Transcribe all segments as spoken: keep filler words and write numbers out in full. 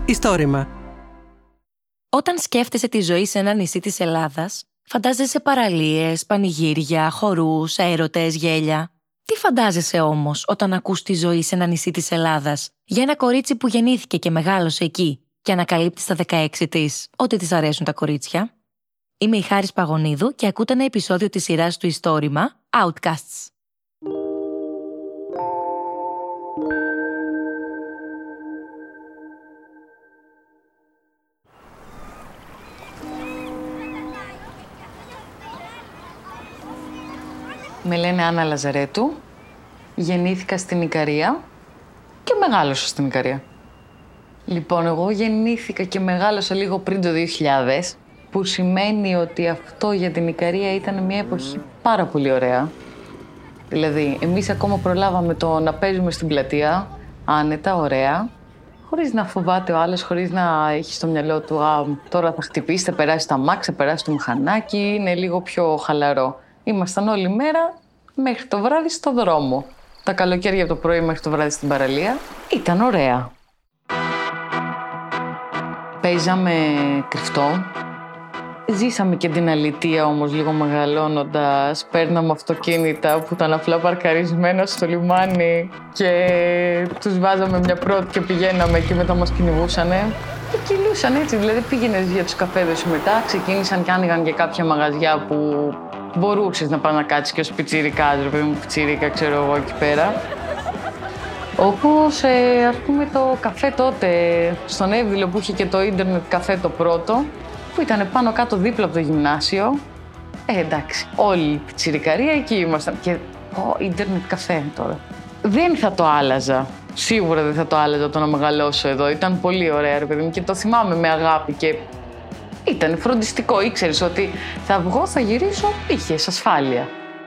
Ιστόρημα. Όταν σκέφτεσαι τη ζωή σε ένα νησί της Ελλάδας, φαντάζεσαι παραλίες, πανηγύρια, χορούς, έρωτες, γέλια. Τι φαντάζεσαι όμως όταν ακούς τη ζωή σε ένα νησί της Ελλάδας για ένα κορίτσι που γεννήθηκε και μεγάλωσε εκεί και ανακαλύπτει στα δεκαέξι της ότι της αρέσουν τα κορίτσια? Είμαι η Χάρις Παγωνίδου και ακούτε ένα επεισόδιο της σειράς του Ιστόρημα Outcasts. Με λένε Άννα Λαζαρέτου, γεννήθηκα στην Ικαρία και μεγάλωσα στην Ικαρία. Λοιπόν, εγώ γεννήθηκα και μεγάλωσα λίγο πριν το δύο χιλιάδες, που σημαίνει ότι αυτό για την Ικαρία ήταν μια εποχή πάρα πολύ ωραία. Δηλαδή, εμείς ακόμα προλάβαμε το να παίζουμε στην πλατεία, άνετα, ωραία, χωρίς να φοβάται ο άλλος, χωρίς να έχει στο μυαλό του «Α, τώρα θα χτυπήσει, θα περάσει τα μάξι, θα περάσει το μηχανάκι», είναι λίγο πιο χαλαρό. Ήμασταν όλη μέρα μέχρι το βράδυ στο δρόμο. Τα καλοκαίρια από το πρωί μέχρι το βράδυ στην παραλία. Ήταν ωραία. Παίζαμε κρυφτό. Ζήσαμε και την αλητεία όμως λίγο μεγαλώνοντας. Παίρναμε αυτοκίνητα που ήταν απλά παρκαρισμένα στο λιμάνι και τους βάζαμε μια πρώτη και πηγαίναμε και μετά μας κυνηγούσανε. Και κυλούσαν έτσι, δηλαδή πήγαινες για τους καφέδες μετά, ξεκίνησαν και άνοιγαν και κάποια μαγαζιά που μπορούσες να πας να κάτσεις και ως πιτσιρικάς, ρε παιδί μου, πιτσιρικα, ξέρω εγώ, εκεί πέρα. Όπως, ε, ας πούμε, το καφέ τότε, στον Εύδηλο που είχε και το ίντερνετ καφέ το πρώτο, που ήταν πάνω κάτω δίπλα από το γυμνάσιο. Ε, εντάξει, όλη η πιτσιρικαρία εκεί ήμασταν. Και, ω, ίντερνετ καφέ τώρα. Δεν θα το άλλαζα. Σίγουρα δεν θα το άλλαζα το να μεγαλώσω εδώ. Ήταν πολύ ωραία, ρε παιδί μου, και το θυμάμαι με αγάπη και ήταν φροντιστικό. Ήξερες ότι θα βγω, θα γυρίσω, είχες ασφάλεια.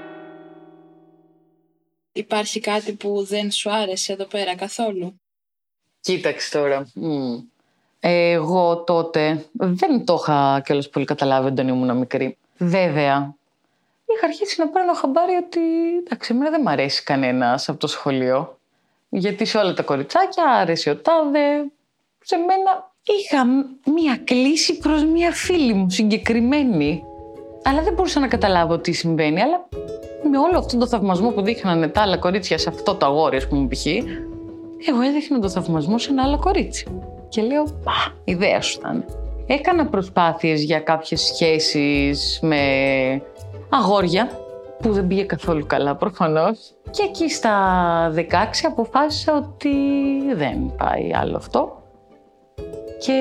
Υπάρχει κάτι που δεν σου άρεσε εδώ πέρα καθόλου? Κοίταξε τώρα. Mm. Εγώ τότε δεν το είχα κιόλας πολύ καταλάβει όταν ήμουν μικρή. Βέβαια, είχα αρχίσει να παίρνω χαμπάρι ότι εντάξει, εμένα δεν μ' αρέσει κανένας από το σχολείο. Γιατί σε όλα τα κοριτσάκια άρεσε ο τάδε. Σε μένα είχα μία κλίση προς μία φίλη μου συγκεκριμένη. Αλλά δεν μπορούσα να καταλάβω τι συμβαίνει. Αλλά με όλο αυτόν τον θαυμασμό που δείχνανε τα άλλα κορίτσια σε αυτό το αγόρι, ας πούμε, π.χ., εγώ έδειχνα τον θαυμασμό σε ένα άλλο κορίτσι. Και λέω, πα, ιδέα σου ήταν. Έκανα προσπάθειες για κάποιες σχέσεις με αγόρια, που δεν πήγε καθόλου καλά προφανώς. Και εκεί στα δεκαέξι αποφάσισα ότι δεν πάει άλλο αυτό. Και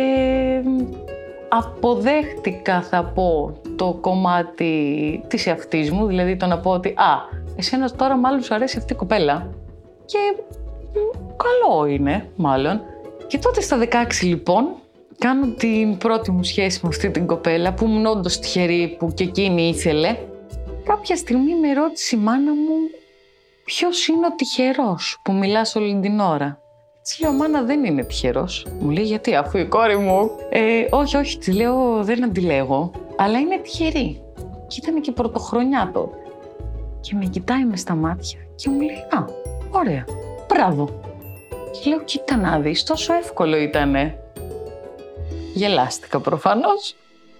αποδέχτηκα, θα πω, το κομμάτι της εαυτής μου, δηλαδή το να πω ότι «Α, εσένα τώρα μάλλον σου αρέσει αυτή η κοπέλα». Και καλό είναι, μάλλον. Και τότε στα δεκαέξι λοιπόν, κάνω την πρώτη μου σχέση με αυτή την κοπέλα, που ήμουν όντως τυχερή που και εκείνη ήθελε. Κάποια στιγμή με ρώτησε η μάνα μου ποιος είναι ο τυχερός που μιλάς όλη την ώρα. Της λέω, μάνα, δεν είναι τυχερός. Μου λέει, γιατί, αφού η κόρη μου. Ε, όχι, όχι, της λέω, δεν αντιλέγω, αλλά είναι τυχερή. Και ήταν και πρωτοχρονιά τότε. Και με κοιτάει μες στα μάτια και μου λέει, α, ωραία, μπράβο. Και λέω, κοίτα να δεις, τόσο εύκολο ήτανε. Γελάστηκα προφανώς.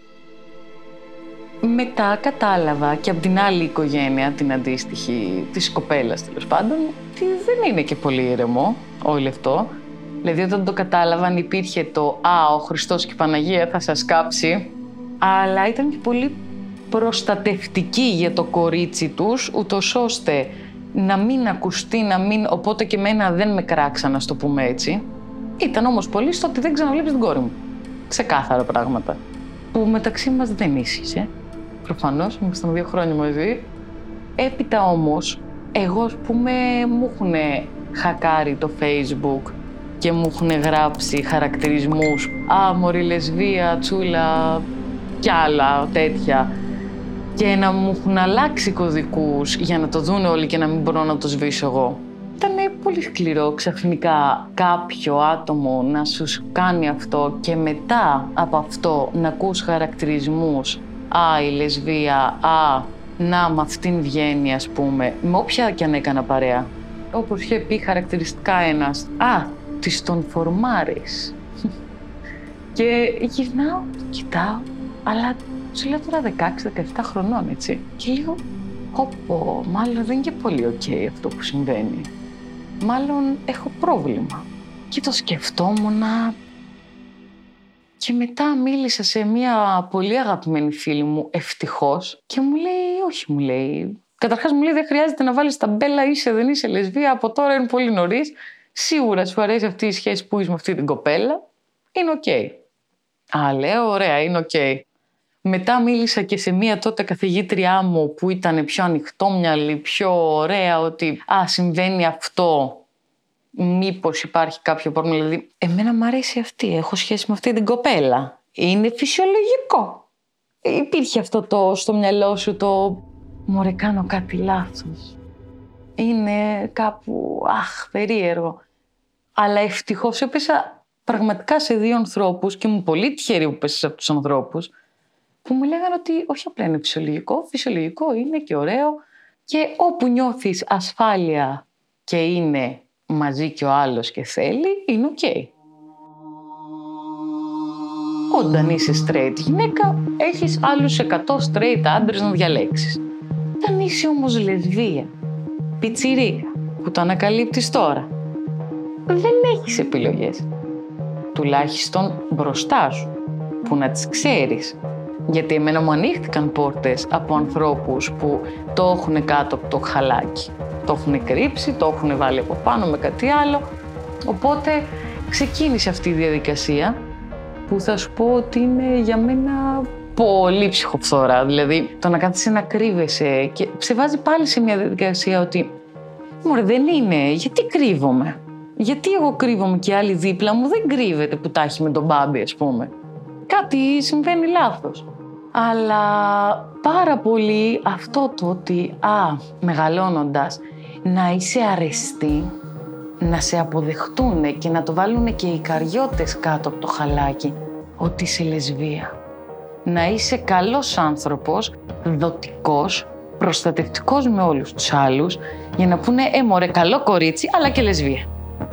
Μετά κατάλαβα και από την άλλη οικογένεια, την αντίστοιχη της κοπέλας τέλος πάντων, ότι δεν είναι και πολύ ήρεμο όλο αυτό. Δηλαδή όταν το κατάλαβαν υπήρχε το «Α, ο Χριστός και η Παναγία θα σας κάψει», αλλά ήταν και πολύ προστατευτική για το κορίτσι τους, ούτως ώστε να μην ακουστεί, να μην... Οπότε και εμένα δεν με κράξαν, να το πούμε έτσι. Ήταν όμως πολύ στο ότι δεν ξαναβλέπεις την κόρη μου. Ξεκάθαρα πράγματα. Που μεταξύ μας δεν ίσχυσε. Προφανώς, ήμασταν δύο χρόνια μαζί. Έπειτα όμως, εγώ, ας πούμε, μου έχουν χακάρει το Facebook και μου έχουν γράψει χαρακτηρισμούς «Α, μωρή λεσβία, τσούλα» κι άλλα τέτοια. Και να μου έχουν αλλάξει κωδικούς για να το δουν όλοι και να μην μπορώ να το σβήσω εγώ. Ήταν πολύ σκληρό ξαφνικά κάποιο άτομο να σου κάνει αυτό και μετά από αυτό να ακούς χαρακτηρισμούς «Α, η λεσβία», «Α, να, με αυτήν βγαίνει», ας πούμε, με όποια κι αν έκανα παρέα. Όπως είχε πει χαρακτηριστικά ένας «Α, της τον φορμάρεις». Και γυρνάω, κοιτάω, αλλά σου λέω τώρα δεκαέξι δεκαεπτά χρονών, έτσι. Και λέω, πω, μάλλον δεν είναι και πολύ οκ okay αυτό που συμβαίνει. Μάλλον έχω πρόβλημα. Και το σκεφτόμουν. Και μετά μίλησα σε μια πολύ αγαπημένη φίλη μου, ευτυχώς, και μου λέει, όχι, μου λέει. Καταρχάς μου λέει, δεν χρειάζεται να βάλεις ταμπέλα, είσαι δεν είσαι λεσβία, από τώρα είναι πολύ νωρίς. Σίγουρα σου αρέσει αυτή η σχέση που είσαι με αυτή την κοπέλα. Είναι οκ. Okay. Α, λέω, ωραία, είναι οκ. Okay. Μετά μίλησα και σε μία τότε καθηγήτριά μου που ήταν πιο ανοιχτόμυαλη, πιο ωραία, ότι α, συμβαίνει αυτό, μήπως υπάρχει κάποιο πρόβλημα. Δηλαδή, εμένα μου αρέσει αυτή, έχω σχέση με αυτή την κοπέλα. Είναι φυσιολογικό. Υπήρχε αυτό το στο μυαλό σου το μωρέ, κάνω κάτι λάθος. Είναι κάπου, αχ, περίεργο. Αλλά ευτυχώς έπεσα πραγματικά σε δύο ανθρώπους και ήμουν πολύ τυχερή που πέσα σε αυτούς τους ανθρώπους, που μου λέγανε ότι όχι απλά είναι φυσιολογικό, φυσιολογικό είναι και ωραίο και όπου νιώθεις ασφάλεια και είναι μαζί και ο άλλος και θέλει, είναι οκ. Okay. Όταν είσαι straight γυναίκα, έχεις άλλους εκατό straight άντρες να διαλέξεις. Όταν είσαι όμως λεσβία, πιτσιρίκα, που το ανακαλύπτεις τώρα, δεν έχεις επιλογές. Τουλάχιστον μπροστά σου, που να τις ξέρεις. Γιατί εμένα μου ανοίχτηκαν πόρτες από ανθρώπους που το έχουν κάτω από το χαλάκι. Το έχουν κρύψει, το έχουν βάλει από πάνω με κάτι άλλο. Οπότε ξεκίνησε αυτή η διαδικασία που θα σου πω ότι είναι για μένα πολύ ψυχοφθόρα. Δηλαδή το να κάθεσαι να κρύβεσαι και σε βάζει πάλι σε μια διαδικασία ότι μωρέ δεν είναι, γιατί κρύβομαι. Γιατί εγώ κρύβομαι και άλλοι δίπλα μου δεν κρύβεται που τα έχει με τον μπάμπι ας πούμε. Κάτι συμβαίνει λάθος. Αλλά πάρα πολύ αυτό το ότι, α, μεγαλώνοντας, να είσαι αρεστή, να σε αποδεχτούν και να το βάλουν και οι καριώτες κάτω από το χαλάκι, ότι είσαι λεσβία. Να είσαι καλός άνθρωπος, δοτικός, προστατευτικός με όλους τους άλλους, για να πούνε, ε, μωρέ, καλό κορίτσι, αλλά και λεσβία.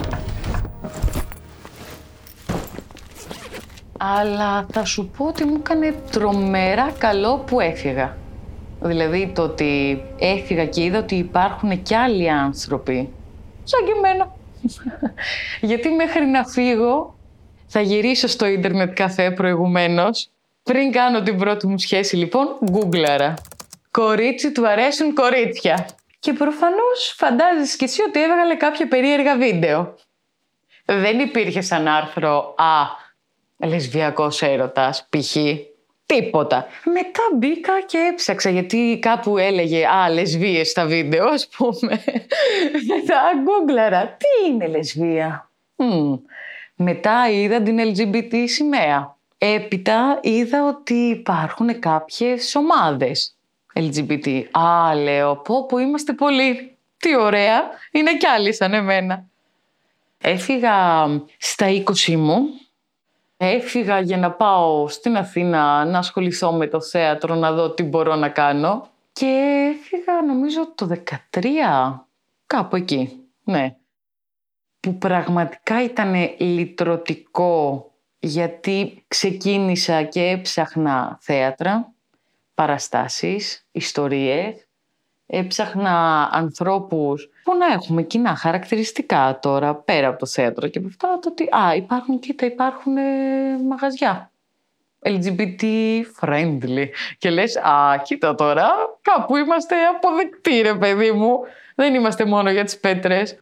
Αλλά θα σου πω ότι μου έκανε τρομερά καλό που έφυγα. Δηλαδή το ότι έφυγα και είδα ότι υπάρχουν κι άλλοι άνθρωποι, σαν και εμένα. Γιατί μέχρι να φύγω, θα γυρίσω στο ίντερνετ καφέ προηγουμένως. Πριν κάνω την πρώτη μου σχέση λοιπόν, γκούγκλαρα. Κορίτσι του αρέσουν κορίτσια. Και προφανώς φαντάζεσαι κι εσύ ότι έβγαλε κάποια περίεργα βίντεο. Δεν υπήρχε σαν άρθρο «Α, λεσβιακός έρωτας», π.χ. Τίποτα. Μετά μπήκα και έψαξα γιατί κάπου έλεγε «Α, λεσβίες στα βίντεο», ας πούμε. Μετά γκούγκλαρα. Τι είναι λεσβία? Mm. Μετά είδα την ελ τζι μπι τι σημαία. Έπειτα είδα ότι υπάρχουν κάποιες ομάδες ελ τζι μπι τι. Α, λέω, πω πω είμαστε πολλοί. Τι ωραία. Είναι κι άλλοι σαν εμένα. Έφυγα στα είκοσι μου. Έφυγα για να πάω στην Αθήνα να ασχοληθώ με το θέατρο, να δω τι μπορώ να κάνω. Και έφυγα νομίζω το δεκατρία, κάπου εκεί, ναι. Που πραγματικά ήταν λυτρωτικό, γιατί ξεκίνησα και έψαχνα θέατρα, παραστάσεις, ιστορίες. Έψαχνα ανθρώπους που να έχουμε κοινά χαρακτηριστικά τώρα, πέρα από το θέατρο και από αυτά, το ότι α, υπάρχουν, κοίτα, υπάρχουν ε, μαγαζιά ελ τζι μπι τι friendly. Και λες, α, κοίτα τώρα, κάπου είμαστε αποδεκτοί ρε παιδί μου. Δεν είμαστε μόνο για τις πέτρες.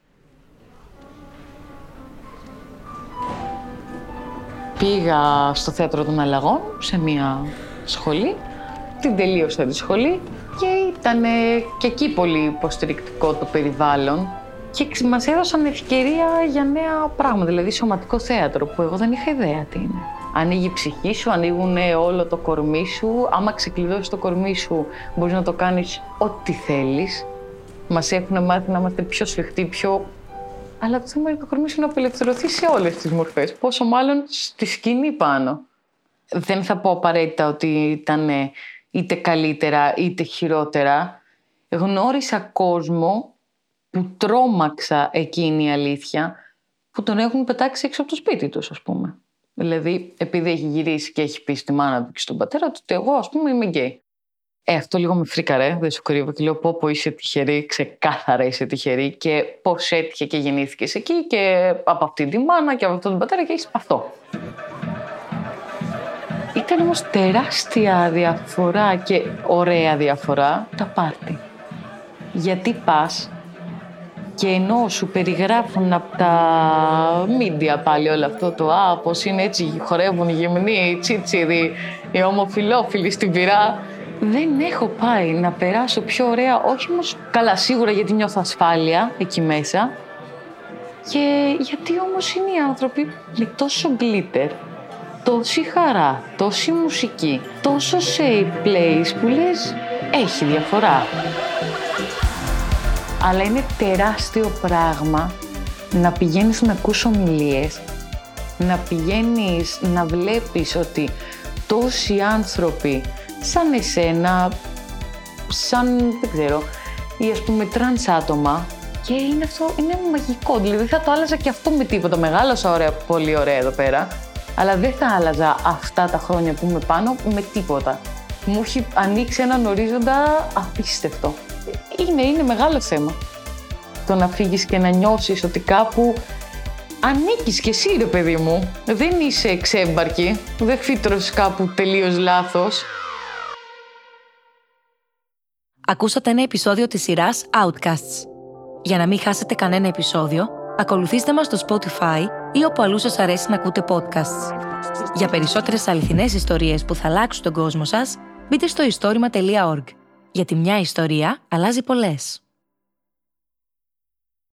Πήγα στο Θέατρο των Αλλαγών, σε μια σχολή. Την τελείωσα τη σχολή. Και ήταν και εκεί πολύ υποστηρικτικό το περιβάλλον και μας έδωσαν ευκαιρία για νέα πράγματα, δηλαδή σωματικό θέατρο, που εγώ δεν είχα ιδέα τι είναι. Ανοίγει η ψυχή σου, ανοίγουν όλο το κορμί σου. Άμα ξεκλειδώσεις το κορμί σου, μπορείς να το κάνεις ό,τι θέλεις. Μας έχουν μάθει να είμαστε πιο σφιχτοί, πιο... Αλλά το θέμα είναι το κορμί σου να απελευθερωθεί σε όλες τις μορφές, πόσο μάλλον στη σκηνή πάνω. Δεν θα πω απαραίτητα ότι ήταν είτε καλύτερα είτε χειρότερα. Γνώρισα κόσμο που τρόμαξα, εκείνη η αλήθεια, που τον έχουν πετάξει έξω από το σπίτι τους, ας πούμε. Δηλαδή, επειδή έχει γυρίσει και έχει πει στη μάνα του και στον πατέρα του ότι εγώ, ας πούμε, είμαι γκέι. Ε, αυτό λίγο με φρίκαρε, δεν σου κρύβω και λέω πω πω είσαι τυχερή, ξεκάθαρα είσαι τυχερή και πώς έτυχε και γεννήθηκες εκεί και από αυτή τη μάνα και από αυτόν τον πατέρα και έχεις αυτό. Ήταν όμως τεράστια διαφορά και ωραία διαφορά τα πάρτι. Γιατί πας και ενώ σου περιγράφουν από τα μίντια πάλι όλο αυτό το «Α, πως είναι έτσι, χορεύουν οι γυμνοί, οι τσίτσιδοι, οι ομοφυλόφιλοι στην πυρά». Δεν έχω πάει να περάσω πιο ωραία, όχι όμως καλά σίγουρα γιατί νιώθω ασφάλεια εκεί μέσα και γιατί όμως είναι οι άνθρωποι με τόσο glitter, τόση χαρά, τόση μουσική, τόσο safe place που λες έχει διαφορά. Αλλά είναι τεράστιο πράγμα να πηγαίνεις να ακούς ομιλίες, να πηγαίνεις να βλέπεις ότι τόσοι άνθρωποι σαν εσένα, σαν, δεν ξέρω, ή ας πούμε τρανς άτομα και είναι αυτό, είναι μαγικό. Δηλαδή θα το άλλαζα και αυτό με τίποτα. Μεγάλωσα ωραία, πολύ ωραία εδώ πέρα, αλλά δεν θα άλλαζα αυτά τα χρόνια που είμαι πάνω με τίποτα. Μου έχει ανοίξει έναν ορίζοντα απίστευτο. Είναι, είναι μεγάλο θέμα. Το να φύγεις και να νιώσεις ότι κάπου ανήκεις κι εσύ, ρε παιδί μου. Δεν είσαι ξέμπαρκη, δεν φύτρωσες κάπου τελείως λάθος. Ακούσατε ένα επεισόδιο της σειράς Outcasts. Για να μην χάσετε κανένα επεισόδιο, ακολουθήστε μας στο Spotify ή όπου αλλού σας αρέσει να ακούτε podcasts. Για περισσότερες αληθινές ιστορίες που θα αλλάξουν τον κόσμο σας, μπείτε στο ιστόρημα τελεία org. Γιατί μια ιστορία αλλάζει πολλές.